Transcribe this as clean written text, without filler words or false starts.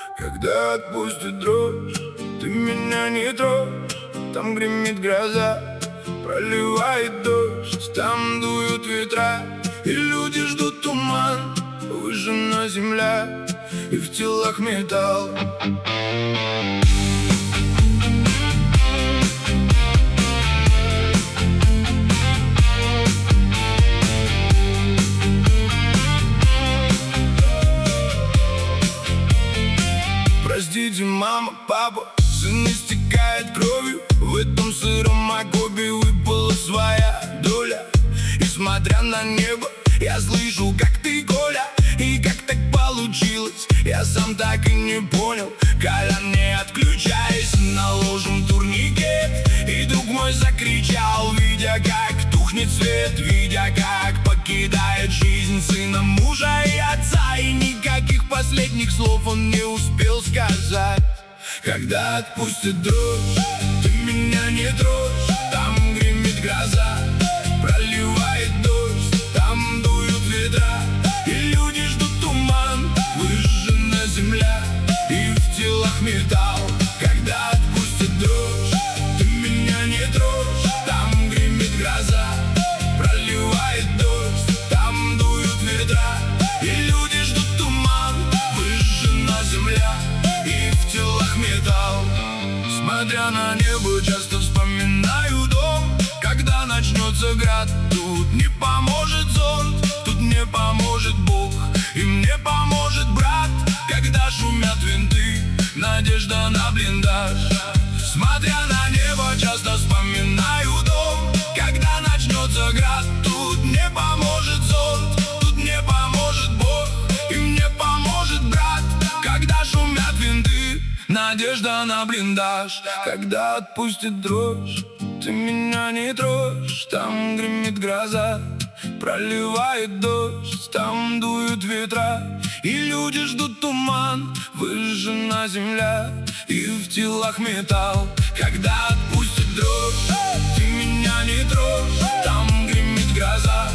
Когда отпустит дрожь, ты меня не трожь. Там гремит гроза, проливает дождь, там дуют ветра, и люди ждут туман. Выжжена земля, и в телах металл. Простите, мама, папа, сын истекает кровью. В этом сыром окопе выпала своя доля. И смотря на небо, я слышу, как ты, Коля. И как так получилось, я сам так и не понял. Колян, не отключайся, наложим турникет. И друг мой закричал, видя, как тухнет свет, видя, как покидает жизнь сына, мужа и отца. И никаких последних слов он не успел сказать. Когда отпустит дрожь, ты меня не трожь. Там гремит гроза, проливает дождь, там дуют ветра, и люди ждут туман. Выжжена земля, и в телах металл. Когда отпустит дрожь, ты меня не трожь. Там гремит гроза, проливает дождь, там дуют ветра, и люди ждут туман. Выжжена земля, и в телах металл. Смотря на небо, часто вспоминаю дом. Когда начнется град, тут не поможет зонт, тут не поможет Бог, и мне поможет брат. Когда шумят винты, надежда на блиндаж. Смотря на небо, часто вспоминаю дом. Когда начнется град, тут не поможет зонт, тут не поможет Бог, и мне поможет брат. Когда шумят винты, надежда на блиндаж. Когда отпустит дрожь, ты меня не трожь. Там гремит гроза, проливает дождь, там дуют ветра, и люди ждут туман. Выжжена земля, и в телах металл. Когда отпустит дрожь, ты меня не трожь. Там гремит гроза,